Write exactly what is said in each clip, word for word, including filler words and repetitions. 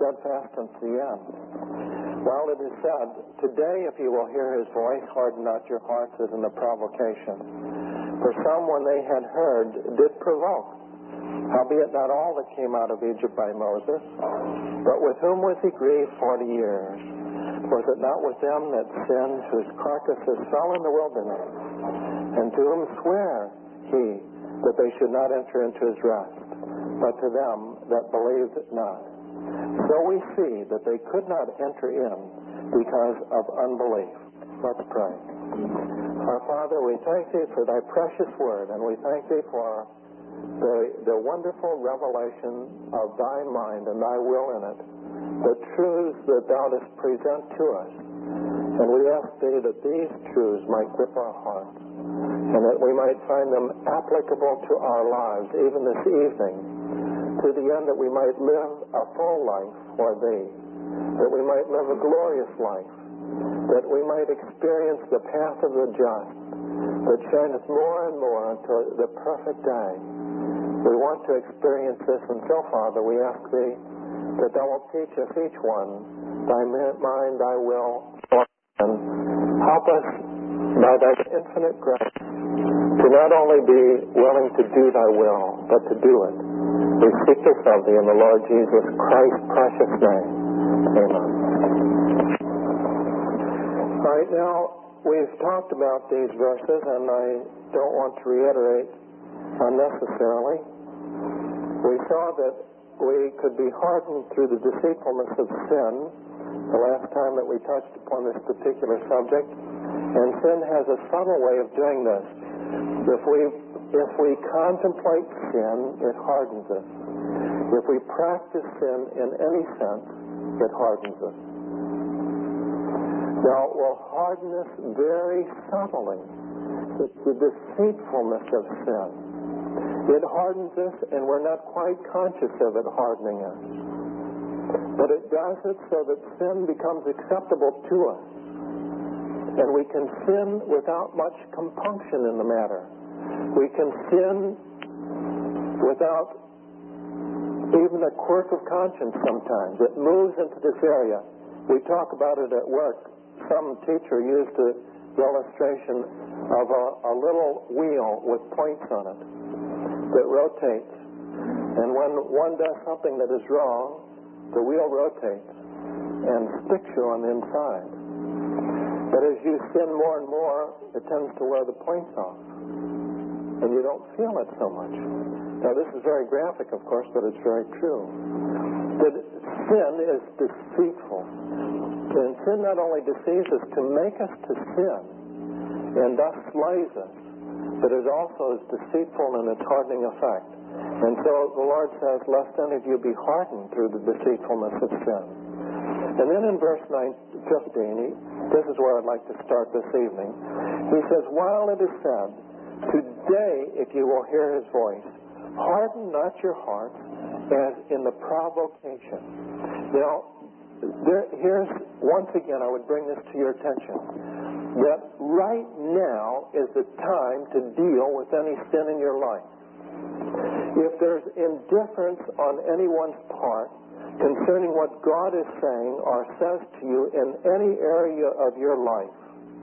steadfast unto the end. While it is said, today if you will hear his voice, harden not your hearts as in the provocation. For some, when they had heard, did provoke. Howbeit not all that came out of Egypt by Moses, but with whom was he grieved forty years? Was it not with them that sinned, whose carcasses fell in the wilderness? And to whom sware he that they should not enter into his rest, but to them that believed not? So we see that they could not enter in because of unbelief. Let's pray. Our Father, we thank thee for thy precious word, and we thank thee for the, the wonderful revelation of thy mind and thy will in it, the truths that thou dost present to us. And we ask thee that these truths might grip our hearts, and that we might find them applicable to our lives, even this evening, to the end that we might live a full life for thee, that we might live a glorious life, that we might experience the path of the just, that shineth more and more unto the perfect day. We want to experience this, and so, Father, we ask thee that thou wilt teach us each one thy mind, thy will, and help us by thy infinite grace to not only be willing to do thy will, but to do it. We seek this of thee in the Lord Jesus Christ's precious name. Amen. All right, now, we've talked about these verses, and I don't want to reiterate unnecessarily. We saw that we could be hardened through the deceitfulness of sin the last time that we touched upon this particular subject, and sin has a subtle way of doing this. If we if we contemplate sin, it hardens us. If we practice sin in any sense, it hardens us. Now, it will harden us very subtly. It's the deceitfulness of sin. It hardens us, and we're not quite conscious of it hardening us. But it does it so that sin becomes acceptable to us. And we can sin without much compunction in the matter. We can sin without even a quirk of conscience sometimes. It moves into this area. We talk about it at work. Some teacher used the illustration of a, a little wheel with points on it that rotates. And when one does something that is wrong, the wheel rotates and sticks you on the inside. But as you sin more and more, it tends to wear the points off, and you don't feel it so much. Now, this is very graphic, of course, but it's very true. That sin is deceitful. And sin not only deceives us to make us to sin, and thus slays us, but it also is deceitful in its hardening effect. And so the Lord says, lest any of you be hardened through the deceitfulness of sin. And then in verse nine, fifteen, he, this is where I'd like to start this evening. He says, while it is said, today, if you will hear his voice, harden not your hearts as in the provocation. Now, there, here's, once again, I would bring this to your attention, that right now is the time to deal with any sin in your life. If there's indifference on anyone's part concerning what God is saying or says to you in any area of your life,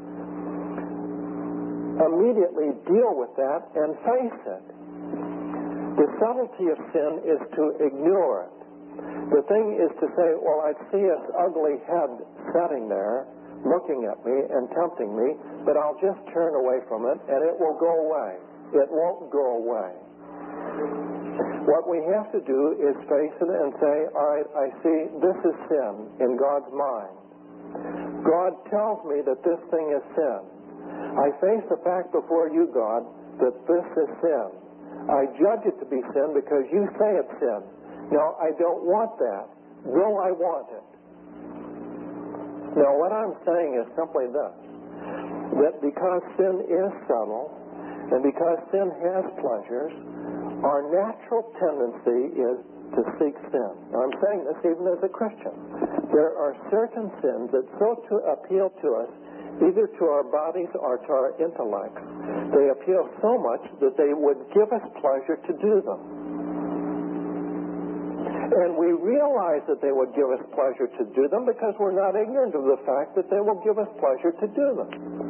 immediately deal with that and face it. The subtlety of sin is to ignore it. The thing is to say, well, I see its ugly head sitting there looking at me and tempting me, but I'll just turn away from it and it will go away. It won't go away. What we have to do is face it and say, all right, I see this is sin in God's mind. God tells me that this thing is sin. I face the fact before you, God, that this is sin. I judge it to be sin because you say it's sin. Now, I don't want that, though I want it. Now, what I'm saying is simply this, that because sin is subtle, and because sin has pleasures, our natural tendency is to seek sin. Now, I'm saying this even as a Christian. There are certain sins that so to appeal to us, either to our bodies or to our intellects, they appeal so much that they would give us pleasure to do them. And we realize that they would give us pleasure to do them because we're not ignorant of the fact that they will give us pleasure to do them.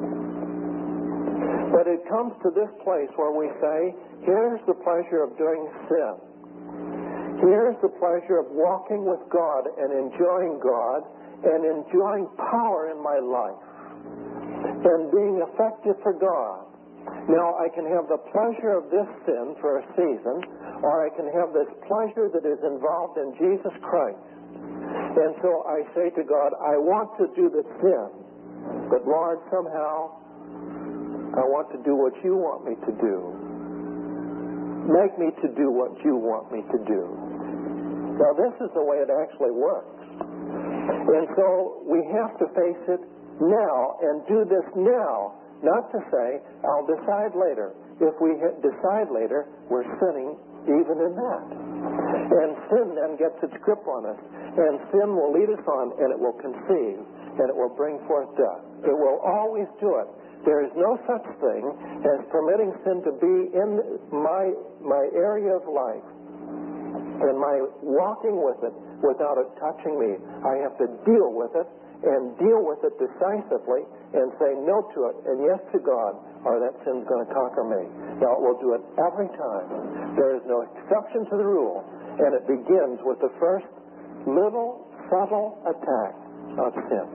But it comes to this place where we say, here's the pleasure of doing sin. Here's the pleasure of walking with God and enjoying God and enjoying power in my life and being effective for God. Now, I can have the pleasure of this sin for a season, or I can have this pleasure that is involved in Jesus Christ. And so I say to God, I want to do the sin, but Lord, somehow I want to do what you want me to do. Make me to do what you want me to do. Now, this is the way it actually works. And so we have to face it now and do this now. Not to say, I'll decide later. If we decide later, we're sinning even in that. And sin then gets its grip on us. And sin will lead us on, and it will conceive, and it will bring forth death. It will always do it. There is no such thing as permitting sin to be in my, my area of life and my walking with it without it touching me. I have to deal with it and deal with it decisively and say no to it and yes to God, or that sin's going to conquer me. Now, it will do it every time. There is no exception to the rule, and it begins with the first little subtle attack of sin.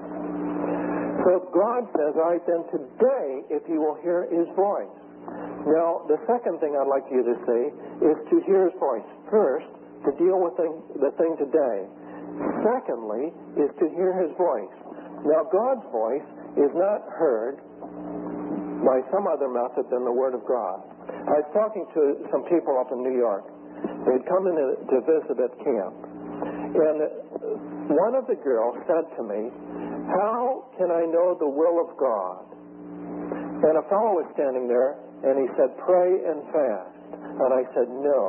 So God says, all right, then today, if you will hear his voice. Now, the second thing I'd like you to see is to hear his voice. First, to deal with the, the thing today. Secondly, is to hear his voice. Now, God's voice is not heard by some other method than the Word of God. I was talking to some people up in New York. They'd come in to visit at camp. And one of the girls said to me, how can I know the will of God? And a fellow was standing there, and he said, pray and fast. And I said, no.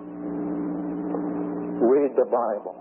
Read the Bible.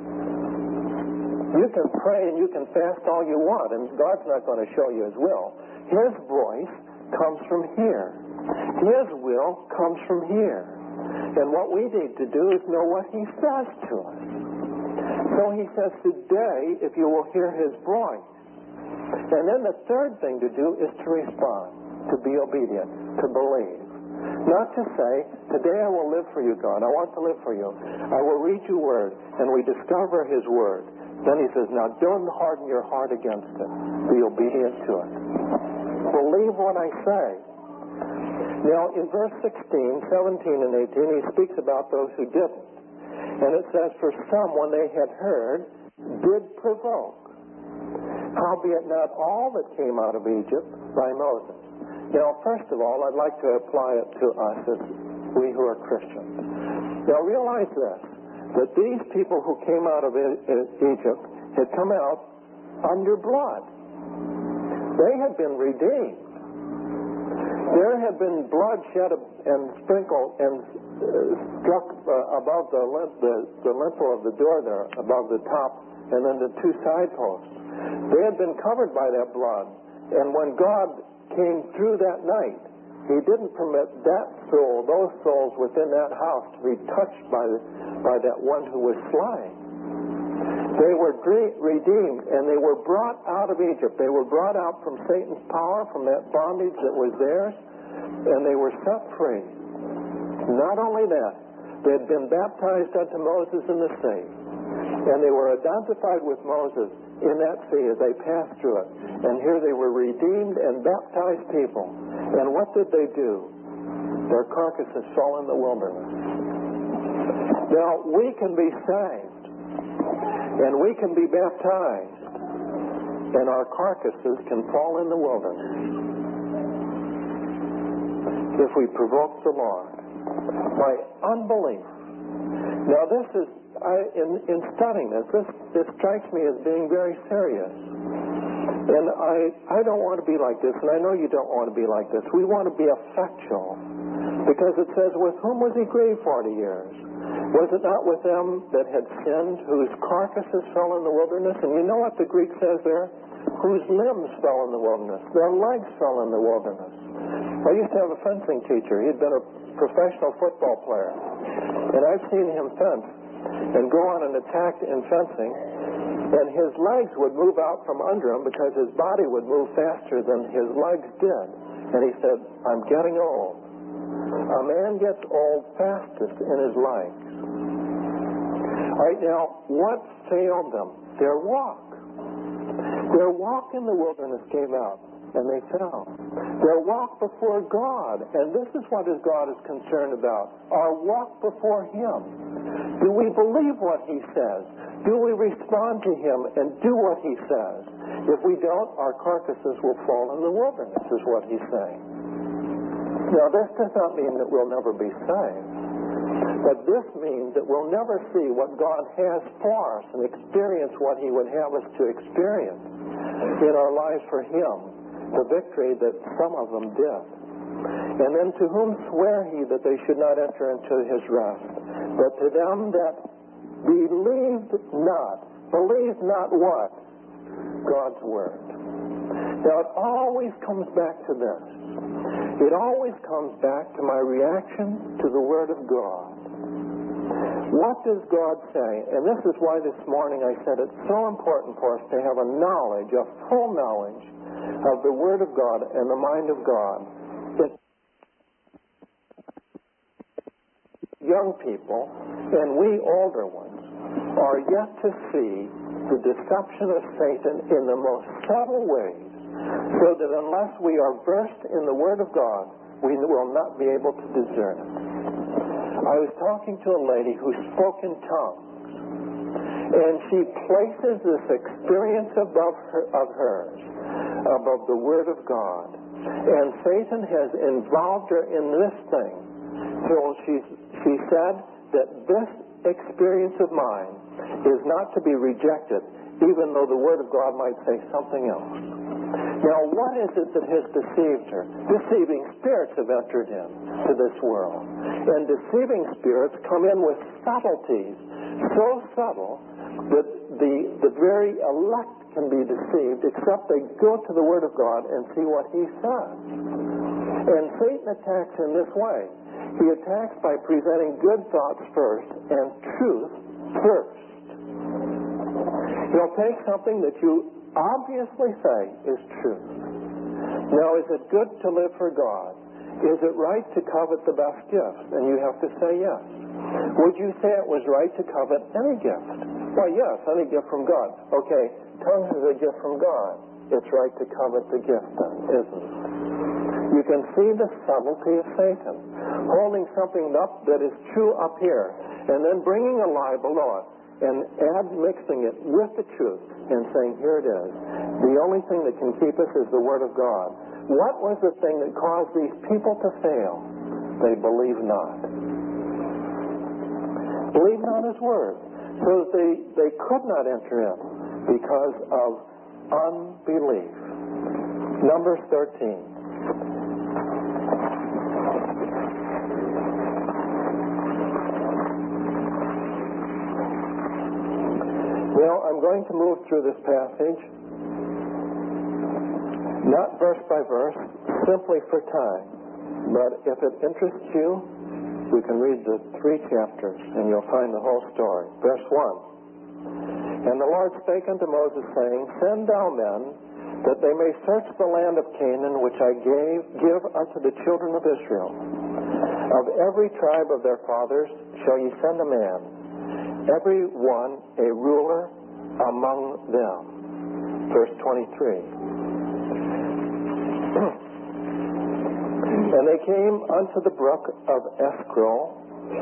You can pray and you can fast all you want, and God's not going to show you his will. His voice comes from here. His will comes from here. And what we need to do is know what he says to us. So he says, today, if you will hear his voice. And then the third thing to do is to respond, to be obedient, to believe. Not to say, today I will live for you, God. I want to live for you. I will read your word, and we discover his word. Then he says, now don't harden your heart against it. Be obedient to it. Believe what I say. Now, in verse sixteen, seventeen, and eighteen, he speaks about those who didn't. And it says, for some, when they had heard, did provoke. Howbeit not all that came out of Egypt by Moses. Now, first of all, I'd like to apply it to us as we who are Christians. Now, realize this, that these people who came out of Egypt had come out under blood. They had been redeemed. There had been blood shed and sprinkled and struck above the, the, the lintel of the door there, above the top, and then the two side posts. They had been covered by that blood. And when God came through that night, he didn't permit that soul, those souls within that house to be touched by, the, by that one who was slain. They were redeemed, and they were brought out of Egypt. They were brought out from Satan's power, from that bondage that was theirs, and they were set free. Not only that, they had been baptized unto Moses in the sea, and they were identified with Moses in that sea as they passed through it. And here they were redeemed and baptized people. And what did they do? Their carcasses fell in the wilderness. Now, we can be saved, and we can be baptized, and our carcasses can fall in the wilderness if we provoke the Lord by unbelief. Now, this is, I, in, in studying this, this, this strikes me as being very serious. And I, I don't want to be like this, and I know you don't want to be like this. We want to be effectual, because it says, with whom was he grieved forty years? Was it not with them that had sinned, whose carcasses fell in the wilderness? And you know what the Greek says there? Whose limbs fell in the wilderness. Their legs fell in the wilderness. I used to have a fencing teacher. He'd been a professional football player. And I've seen him fence. and go on an attack in fencing, and his legs would move out from under him because his body would move faster than his legs did. And he said, I'm getting old. A man gets old fastest in his legs. All right, now, what failed them? Their walk. Their walk in the wilderness gave out, and they fell. Their walk before God, and this is what God is concerned about, our walk before Him. Do we believe what He says? Do we respond to Him and do what He says? If we don't, our carcasses will fall in the wilderness, is what He's saying. Now, this does not mean that we'll never be saved, but this means that we'll never see what God has for us and experience what He would have us to experience in our lives for Him, the victory that some of them did. And then to whom swear He that they should not enter into His rest? But to them that believed not. Believed not what? God's Word. Now it always comes back to this. It always comes back to my reaction to the Word of God. What does God say? And this is why this morning I said it's so important for us to have a knowledge, a full knowledge of the Word of God and the mind of God. That young people, and we older ones, are yet to see the deception of Satan in the most subtle ways, so that unless we are versed in the Word of God, we will not be able to discern it. I was talking to a lady who spoke in tongues, and she places this experience above her, of hers, above the Word of God. And Satan has involved her in this thing. So she, she said that this experience of mine is not to be rejected, even though the Word of God might say something else. Now, what is it that has deceived her? Deceiving spirits have entered into this world. And deceiving spirits come in with subtleties, so subtle that the, the very elect can be deceived, except they go to the Word of God and see what He says. And Satan attacks in this way. He attacks by presenting good thoughts first and truth first. He'll take something that you obviously say is truth. Now, is it good to live for God? Is it right to covet the best gifts? And you have to say yes. Would you say it was right to covet any gift? Why, yes, any gift from God. Okay, tongues is a gift from God. It's right to covet the gift then, isn't it? You can see the subtlety of Satan, holding something up that is true up here, and then bringing a lie below it, and add mixing it with the truth and saying, here it is. The only thing that can keep us is the Word of God. What was the thing that caused these people to fail? They believed not. Believed not His Word. So that they, they could not enter in because of unbelief. Numbers thirteen. Well, I'm going to move through this passage, not verse by verse, simply for time. But if it interests you, we can read the three chapters, and you'll find the whole story. Verse one. And the Lord spake unto Moses, saying, Send thou men, that they may search the land of Canaan, which I gave give unto the children of Israel. Of every tribe of their fathers shall ye send a man, every one a ruler among them. Verse twenty-three. And they came unto the brook of Eshcol,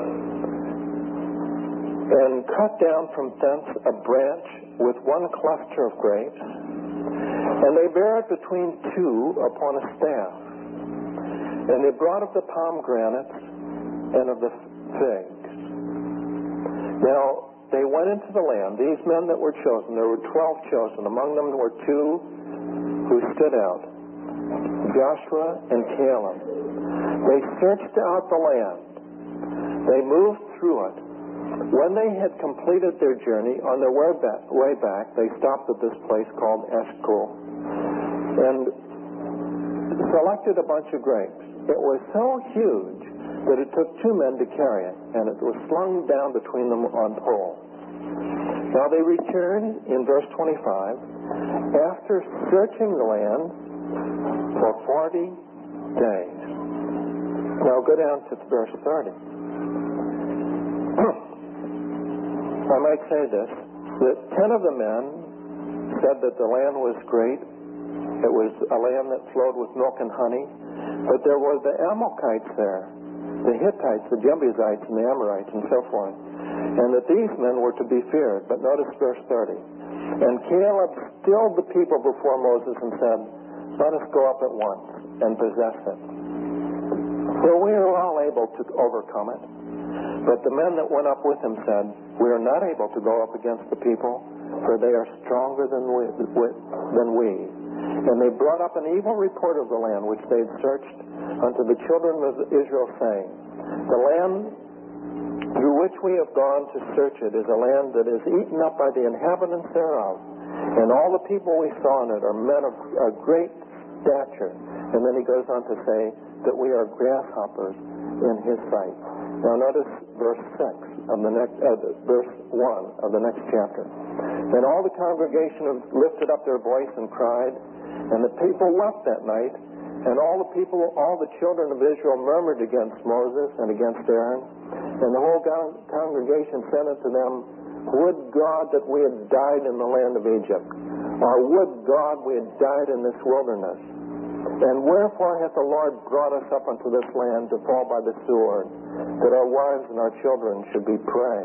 and cut down from thence a branch with one cluster of grapes, and they bare it between two upon a staff. And they brought of the pomegranates and of the figs. Now, they went into the land, these men that were chosen. There were twelve chosen. Among them were two who stood out, Joshua and Caleb. They searched out the land. They moved through it. When they had completed their journey, on their way back, way back they stopped at this place called Eshcol and selected a bunch of grapes. It was so huge that it took two men to carry it, and it was slung down between them on poles. Now they returned in verse twenty-five after searching the land for forty days. Now go down to verse thirty. I might say this, that ten of the men said that the land was great. It was a land that flowed with milk and honey. But there were the Amalekites there, the Hittites, the Jebusites, and the Amorites, and so forth. And that these men were to be feared. But notice verse thirty. And Caleb stilled the people before Moses and said, let us go up at once and possess it. So we are all able to overcome it. But the men that went up with him said, we are not able to go up against the people, for they are stronger than we. Than we. And they brought up an evil report of the land which they had searched unto the children of Israel, saying, the land through which we have gone to search it is a land that is eaten up by the inhabitants thereof. And all the people we saw in it are men of a great stature. And then he goes on to say that we are grasshoppers in his sight. Now notice verse six of the next, uh, verse one of the next chapter. Then all the congregation lifted up their voice and cried, and the people wept that night, and all the people, all the children of Israel murmured against Moses and against Aaron, and the whole con- congregation said unto them, would God that we had died in the land of Egypt, or would God we had died in this wilderness. And wherefore hath the Lord brought us up unto this land to fall by the sword, that our wives and our children should be prey?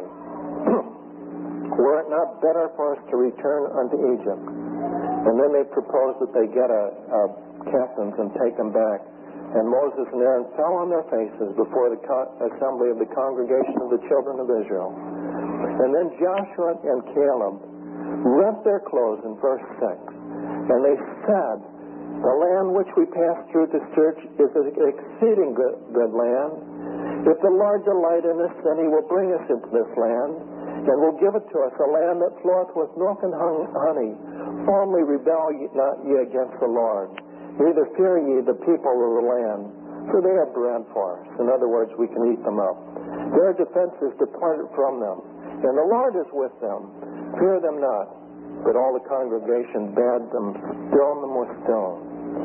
Were it not better for us to return unto Egypt? And then they proposed that they get a, a captains and take them back. And Moses and Aaron fell on their faces before the co- assembly of the congregation of the children of Israel. And then Joshua and Caleb rent their clothes in verse six. And they said, the land which we passed through to search is an exceeding good, good land. If the Lord delight in us, then he will bring us into this land, and will give it to us, a land that floweth with milk and honey. Only rebel ye not ye against the Lord. Neither fear ye the people of the land, for they are bread for us. In other words, we can eat them up. Their defense is departed from them, and the Lord is with them. Fear them not. But all the congregation bade them stone them with stones.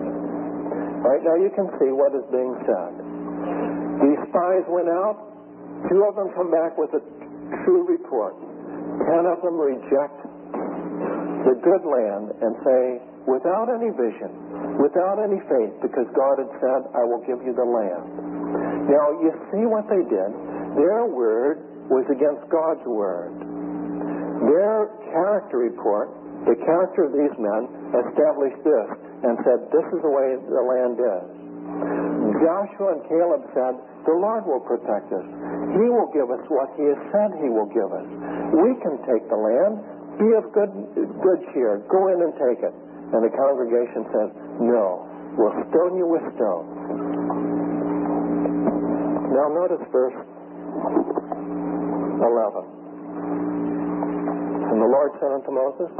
Right now you can see what is being said. These spies went out. Two of them come back with a true report. Ten of them reject the good land and say, without any vision, without any faith, because God had said, I will give you the land. Now you see what they did. Their word was against God's word. Their character report, the character of these men, established this and said, this is the way the land is. Joshua and Caleb said, the Lord will protect us. He will give us what he has said he will give us. We can take the land. Be of good, good cheer. Go in and take it. And the congregation says, no, we'll stone you with stones. Now notice verse eleven. And the Lord said unto Moses,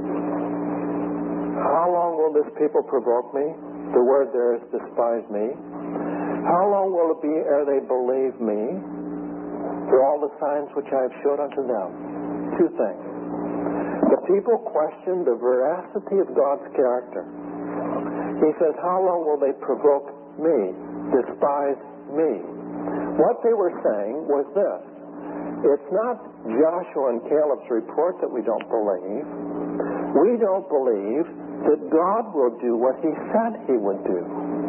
how long will this people provoke me? The word there is despise me. How long will it be ere they believe me for all the signs which I have showed unto them? Two things. The people question the veracity of God's character. He says, how long will they provoke me, despise me? What they were saying was this. It's not Joshua and Caleb's report that we don't believe. We don't believe that God will do what he said he would do.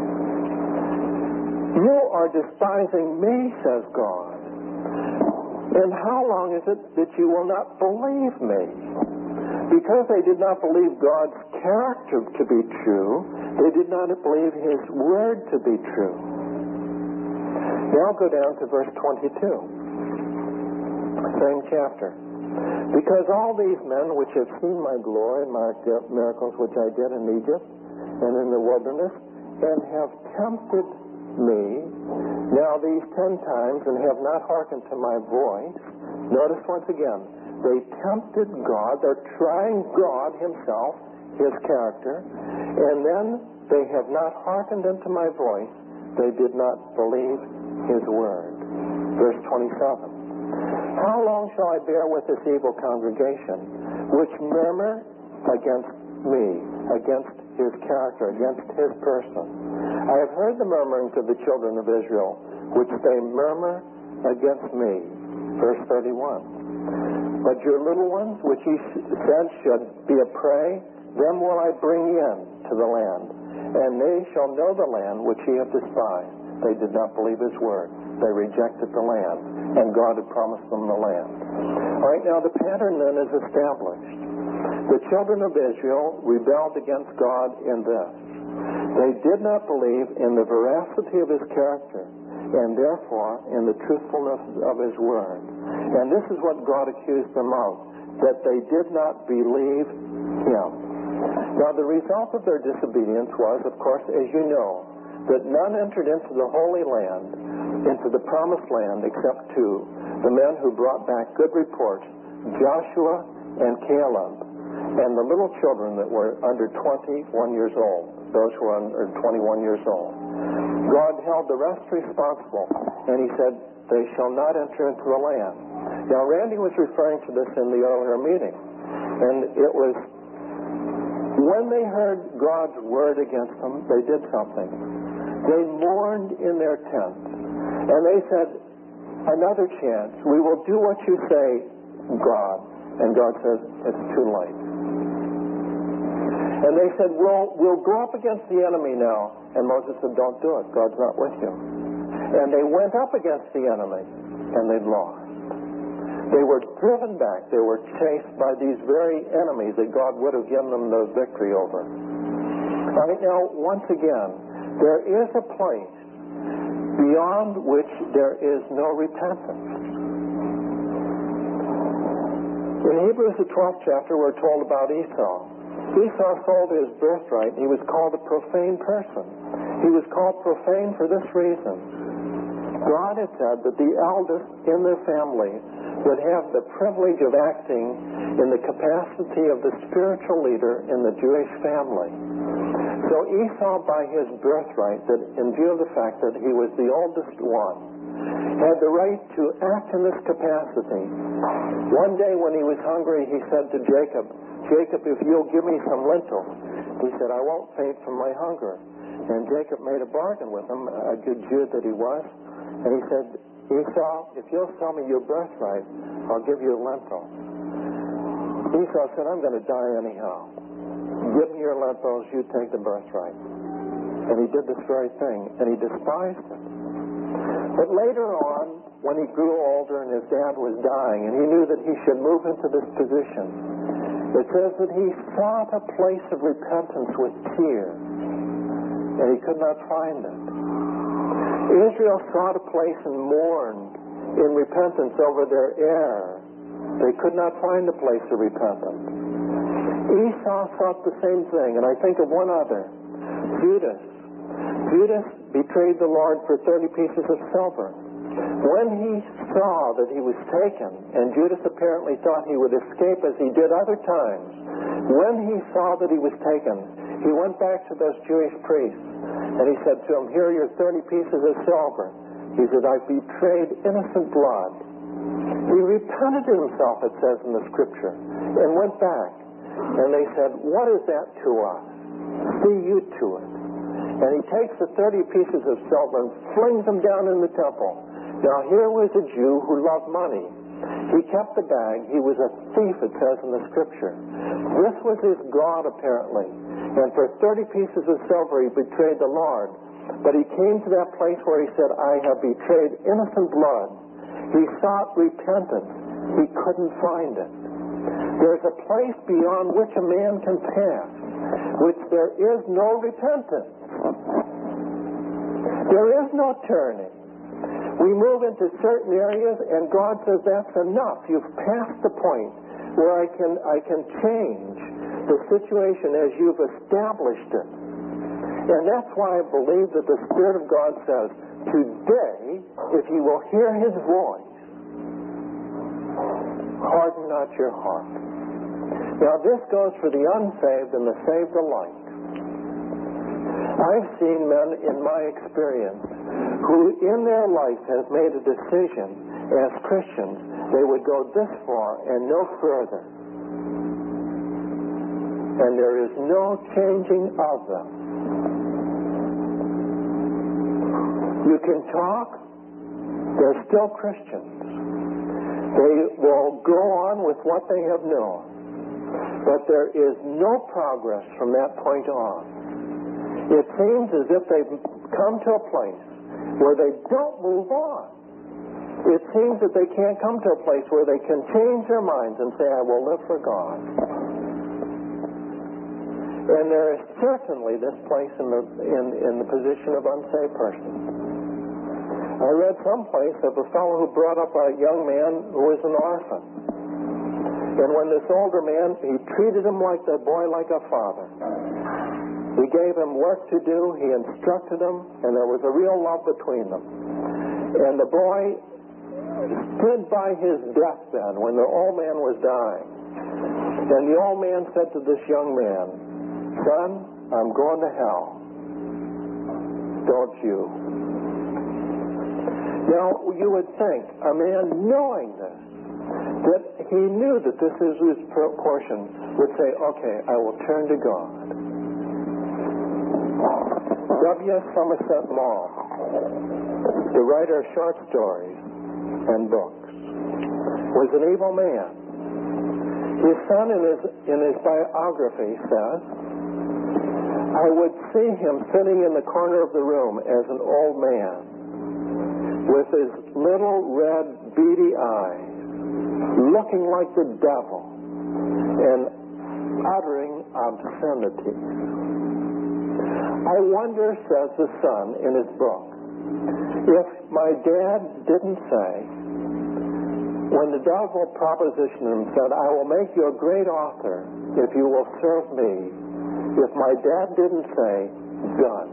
You are despising me, says God. And how long is it that you will not believe me? Because they did not believe God's character to be true, they did not believe his word to be true. Now go down to verse twenty-two. Same chapter. Because all these men which have seen my glory and my miracles which I did in Egypt and in the wilderness, and have tempted me now these ten times and have not hearkened to my voice. Notice once again, they tempted God. They're trying God himself, his character, and then they have not hearkened unto my voice. They did not believe his word. Verse twenty-seven. How long shall I bear with this evil congregation, which murmur against me, against his character, against his person? I have heard the murmurings of the children of Israel, which they murmur against me. Verse thirty-one. But your little ones, which he said should be a prey, them will I bring in to the land, and they shall know the land which ye have despised. They did not believe his word. They rejected the land, and God had promised them the land. All right, now the pattern then is established. The children of Israel rebelled against God in this. They did not believe in the veracity of his character, and therefore in the truthfulness of his word. And this is what God accused them of, that they did not believe him. Now the result of their disobedience was, of course, as you know, that none entered into the Holy Land, into the Promised Land, except two, the men who brought back good reports, Joshua and Caleb, and the little children that were under twenty-one years old, those who were under twenty-one years old. God held the rest responsible, and he said, they shall not enter into the land. Now, Randy was referring to this in the earlier meeting, and it was when they heard God's word against them, they did something. They mourned in their tents, and they said, another chance. We will do what you say, God. And God says, it's too late. And they said, well, we'll go up against the enemy now. And Moses said, don't do it. God's not with you. And they went up against the enemy, and they lost. They were driven back. They were chased by these very enemies that God would have given them the victory over. All right, now, once again, there is a place beyond which there is no repentance. In Hebrews, the twelfth chapter, we're told about Esau. Esau sold his birthright. He was called a profane person. He was called profane for this reason. God had said that the eldest in their family would have the privilege of acting in the capacity of the spiritual leader in the Jewish family. So Esau, by his birthright, that in view of the fact that he was the oldest one, had the right to act in this capacity. One day when he was hungry, he said to Jacob, Jacob, if you'll give me some lentils. He said, I won't faint from my hunger. And Jacob made a bargain with him, a good Jew that he was. And he said, Esau, if you'll sell me your birthright, I'll give you a lentil. Esau said, I'm going to die anyhow. Give me your lentils, you take the birthright. And he did this very thing, and he despised it. But later on, when he grew older and his dad was dying, and he knew that he should move into this position, it says that he sought a place of repentance with tears, and he could not find it. Israel sought a place and mourned in repentance over their error. They could not find a place of repentance. Esau sought the same thing, and I think of one other, Judas. Judas betrayed the Lord for thirty pieces of silver. When he saw that he was taken, and Judas apparently thought he would escape as he did other times, when he saw that he was taken, he went back to those Jewish priests, and he said to them, here are your thirty pieces of silver. He said, I betrayed innocent blood. He repented himself, it says in the scripture, and went back. And they said, what is that to us? See you to it. And he takes the thirty pieces of silver and flings them down in the temple. Now here was a Jew who loved money. He kept the bag. He was a thief, it says in the scripture. This was his God, apparently. And for thirty pieces of silver, he betrayed the Lord. But he came to that place where he said, I have betrayed innocent blood. He sought repentance. He couldn't find it. There's a place beyond which a man can pass, which there is no repentance. There is no turning. We move into certain areas, and God says, that's enough. You've passed the point where I can, I can change the situation as you've established it. And that's why I believe that the Spirit of God says, today, if you will hear his voice, harden not your heart. Now this goes for the unsaved and the saved alike. I've seen men in my experience who in their life has made a decision as Christians they would go this far and no further. And there is no changing of them. You can talk, they're still Christians. They will go on with what they have known. But there is no progress from that point on. It seems as if they've come to a place where they don't move on. It seems that they can't come to a place where they can change their minds and say, I will live for God. And there is certainly this place in the, in, in the position of unsaved person. I read someplace of a fellow who brought up a young man who was an orphan. And when this older man, he treated him like the boy like a father. He gave him work to do, he instructed him, and there was a real love between them. And the boy stood by his deathbed when the old man was dying. And the old man said to this young man, son, I'm going to hell. Don't you? Now, you would think, a man knowing this, that he knew that this is his portion, would say, okay, I will turn to God. W S Somerset Maugham, the writer of short stories and books, was an evil man. His son in his, in his biography says, I would see him sitting in the corner of the room as an old man with his little red beady eyes, looking like the devil and uttering obscenities. I wonder, says the son in his book, if my dad didn't say, when the devil propositioned him, said, I will make you a great author if you will serve me, if my dad didn't say, done.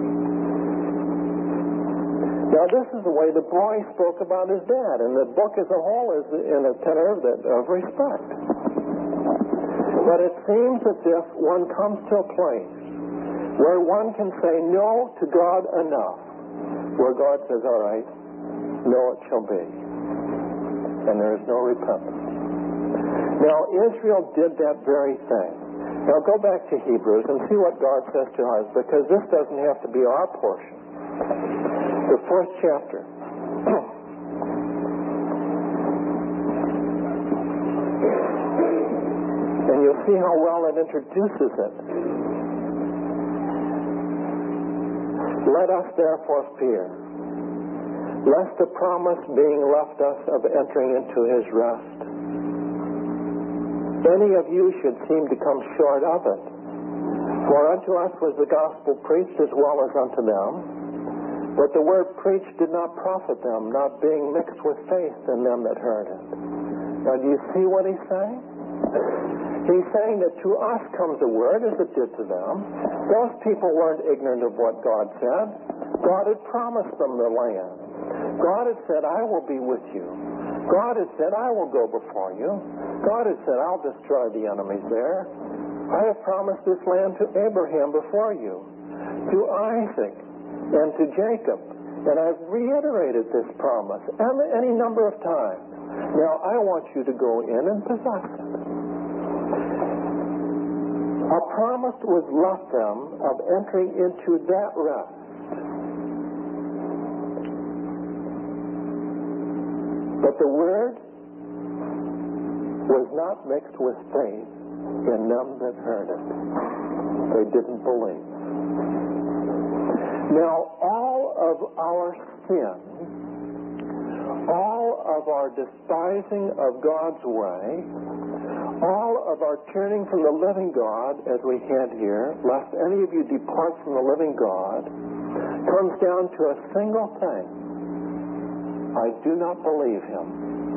Now, this is the way the boy spoke about his dad, and the book as a whole is in a tenor of, of respect. But it seems as if one comes to a place where one can say no to God enough, where God says, all right, no it shall be. And there is no repentance. Now, Israel did that very thing. Now, go back to Hebrews and see what God says to us, because this doesn't have to be our portion. The fourth chapter. And you'll see how well it introduces it. Let us therefore fear, lest the promise being left us of entering into his rest, any of you should seem to come short of it. For unto us was the gospel preached as well as unto them, but the word preached did not profit them, not being mixed with faith in them that heard it. Now, do you see what he's saying? He's saying that to us comes the word as it did to them. Those people weren't ignorant of what God said. God had promised them the land. God had said, I will be with you. God had said, I will go before you. God had said, I'll destroy the enemies there. I have promised this land to Abraham before you, to Isaac, and to Jacob. And I've reiterated this promise any number of times. Now, I want you to go in and possess it. A promise was left them of entering into that rest. But the word was not mixed with faith in them that heard it. They didn't believe. Now, all of our sin, all of our despising of God's way, all of our turning from the living God, as we had here, lest any of you depart from the living God, comes down to a single thing. I do not believe him.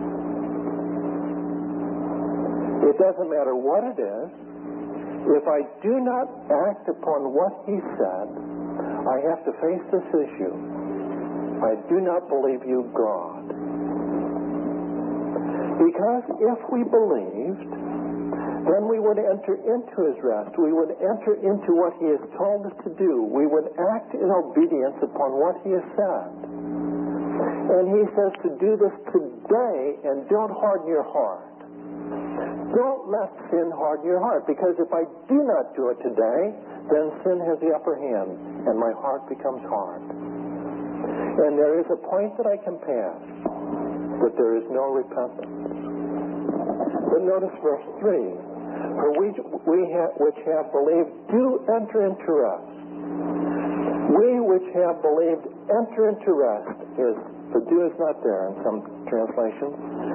It doesn't matter what it is. If I do not act upon what he said, I have to face this issue. I do not believe you, God. Because if we believed, then we would enter into his rest. We would enter into what he has told us to do. We would act in obedience upon what he has said. And he says to do this today, and don't harden your heart. Don't let sin harden your heart, because if I do not do it today, then sin has the upper hand, and my heart becomes hard. And there is a point that I can pass, but there is no repentance. But notice verse three. For we, we have, which have believed do enter into rest. We which have believed enter into rest. Is the do is not there in some translations.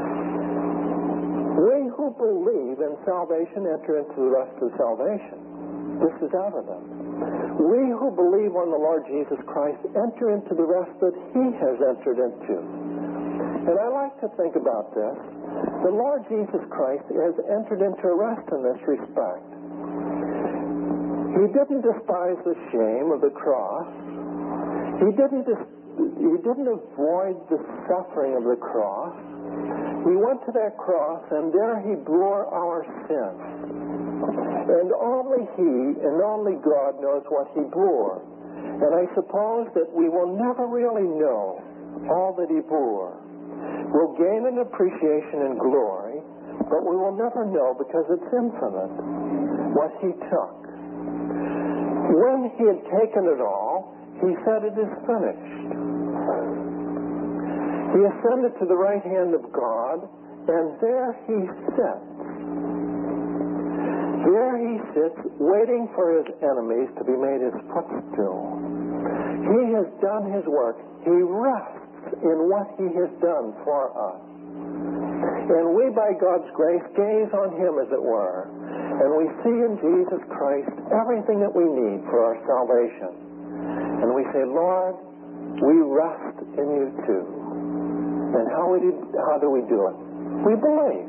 We who believe in salvation enter into the rest of salvation. This is evident. We who believe on the Lord Jesus Christ enter into the rest that he has entered into. And I like to think about this. The Lord Jesus Christ has entered into a rest in this respect. He didn't despise the shame of the cross. He didn't, dis- he didn't avoid the suffering of the cross. He went to that cross, and there he bore our sin. And only he and only God knows what he bore. And I suppose that we will never really know all that he bore. We'll gain an appreciation and glory, but we will never know, because it's infinite, what he took. When he had taken it all, he said, it is finished. He ascended to the right hand of God, and there he sits. There he sits, waiting for his enemies to be made his footstool. He has done his work. He rests in what he has done for us. And we, by God's grace, gaze on him, as it were, and we see in Jesus Christ everything that we need for our salvation. And we say, Lord, we rest in you too. And how, we do, how do we do it? We believe.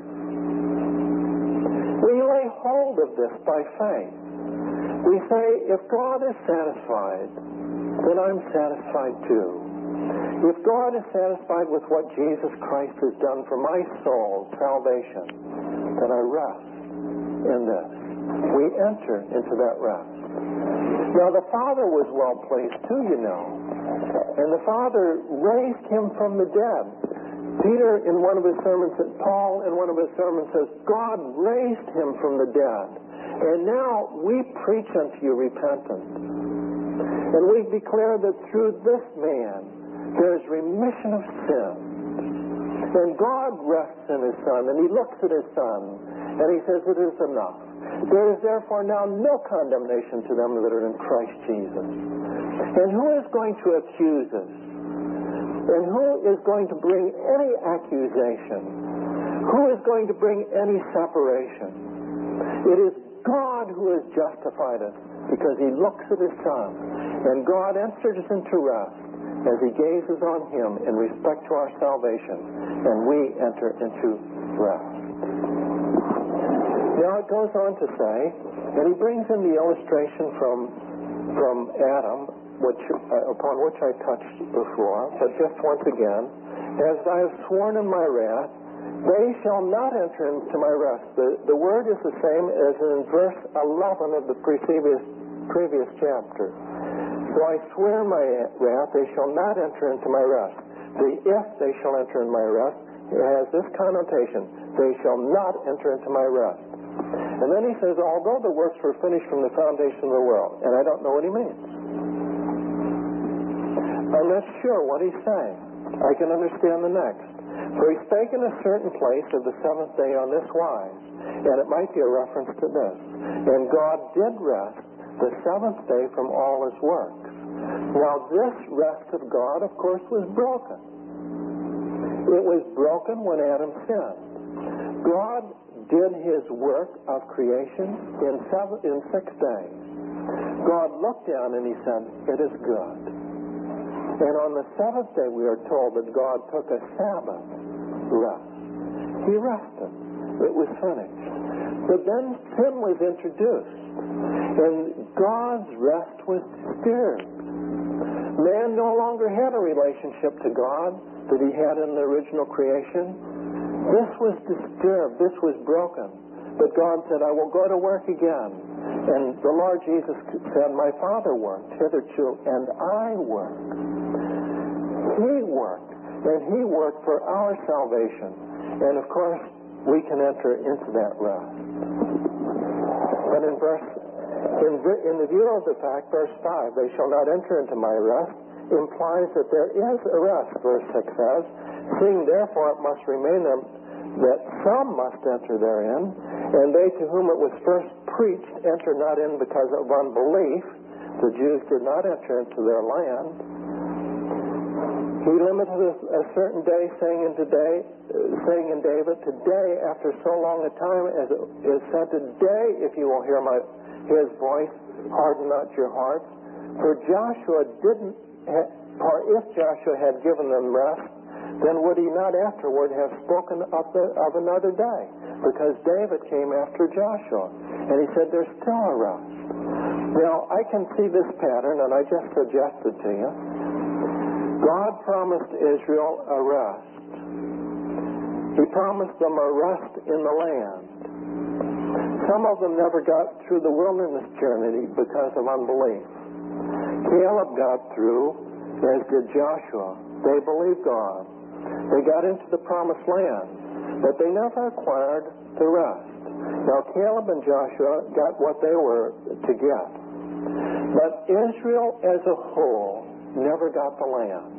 We lay hold of this by faith. We say, if God is satisfied, then I'm satisfied too. If God is satisfied with what Jesus Christ has done for my soul's salvation, then I rest in this. We enter into that rest. Now, the Father was well pleased too, you know. And the Father raised him from the dead. Peter, in one of his sermons, Paul, in one of his sermons, says, God raised him from the dead. And now we preach unto you repentance. And we declare that through this man, there's remission of sin. And God rests in his Son, and he looks at his Son, and he says, it is enough. There is therefore now no condemnation to them that are in Christ Jesus. And who is going to accuse us? And who is going to bring any accusation? Who is going to bring any separation? It is God who has justified us, because he looks at his Son, and God enters us into rest as he gazes on him in respect to our salvation, and we enter into rest. Now it goes on to say, and he brings in the illustration from from Adam, which uh, upon which I touched before, but just once again, as I have sworn in my wrath, they shall not enter into my rest. The, the word is the same as in verse eleven of the previous, previous chapter. So I swear in my wrath, they shall not enter into my rest. The if they shall enter in my rest, it has this connotation, they shall not enter into my rest. And then he says, although the works were finished from the foundation of the world, and I don't know what he means. I'm not sure what he's saying. I can understand the next. For he spake in a certain place of the seventh day on this wise, and it might be a reference to this. And God did rest the seventh day from all his works. Now this rest of God, of course, was broken. It was broken when Adam sinned. God did his work of creation in seven, in six days. God looked down and he said, it is good. And on the seventh day we are told that God took a Sabbath rest. He rested. It was finished. But then sin was introduced, and God's rest was disturbed. Man no longer had a relationship to God that he had in the original creation. This was disturbed. This was broken. But God said, I will go to work again. And the Lord Jesus said, my Father worked hitherto, and I work. He worked, and He worked for our salvation. And of course, we can enter into that rest. But in verse, in, in the view of the fact, verse five, they shall not enter into my rest, implies that there is a rest, verse six says, seeing therefore it must remain them that some must enter therein, and they to whom it was first preached enter not in because of unbelief. The Jews did not enter into their land. He limited a, a certain day, saying in today, uh, saying in David, today, after so long a time, as it is said, today, if you will hear my His voice, harden not your hearts. For Joshua didn't, ha- for if Joshua had given them rest, then would he not afterward have spoken of, the, of another day? Because David came after Joshua, and he said, there's still a rest. Now, I can see this pattern, and I just suggested to you. God promised Israel a rest. He promised them a rest in the land. Some of them never got through the wilderness journey because of unbelief. Caleb got through, as did Joshua. They believed God. They got into the promised land, but they never acquired the rest. Now, Caleb and Joshua got what they were to get. But Israel as a whole never got the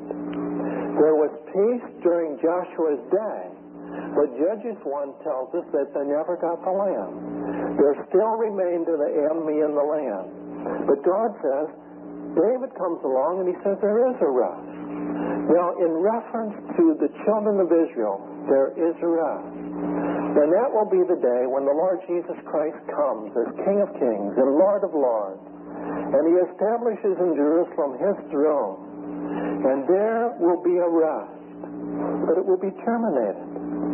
land. There was peace during Joshua's day, but Judges one tells us that they never got the land. There still remained an enemy in the land. But God says, David comes along and he says there is a rest. Now, in reference to the children of Israel, there is a rest. And that will be the day when the Lord Jesus Christ comes as King of Kings and Lord of Lords. And He establishes in Jerusalem His throne. And there will be a rest. But it will be terminated.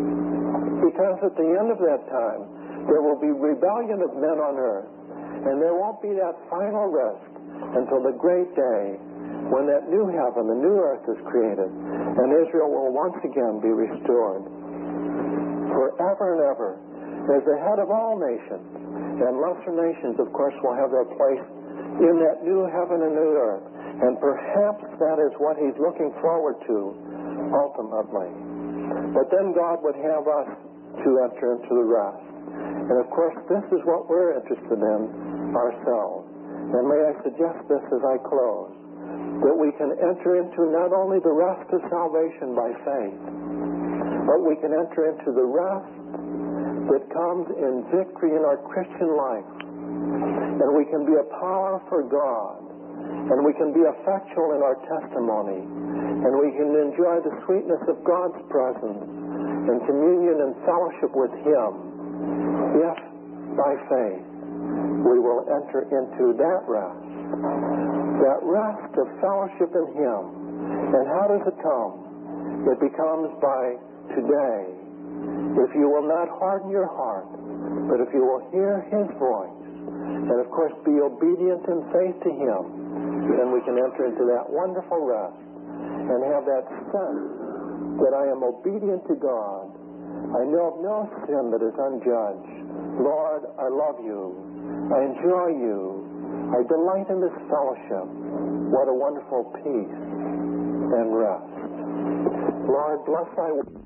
Because at the end of that time, there will be rebellion of men on earth. And there won't be that final rest until the great day when that new heaven, the new earth is created, and Israel will once again be restored forever and ever as the head of all nations. And lesser nations, of course, will have their place in that new heaven and new earth. And perhaps that is what He's looking forward to ultimately. But then God would have us to enter into the rest. And of course, this is what we're interested in ourselves. And may I suggest this as I close, that we can enter into not only the rest of salvation by faith, but we can enter into the rest that comes in victory in our Christian life. And we can be a power for God. And we can be effectual in our testimony. And we can enjoy the sweetness of God's presence and communion and fellowship with Him if, by faith, we will enter into that rest. That rest of fellowship in Him. And how does it come? It becomes by today. If you will not harden your heart, but if you will hear His voice, and of course be obedient in faith to Him, then we can enter into that wonderful rest and have that sense that I am obedient to God. I know of no sin that is unjudged. Lord, I love You. I enjoy You. I delight in this fellowship. What a wonderful peace and rest. Lord, bless Thy word.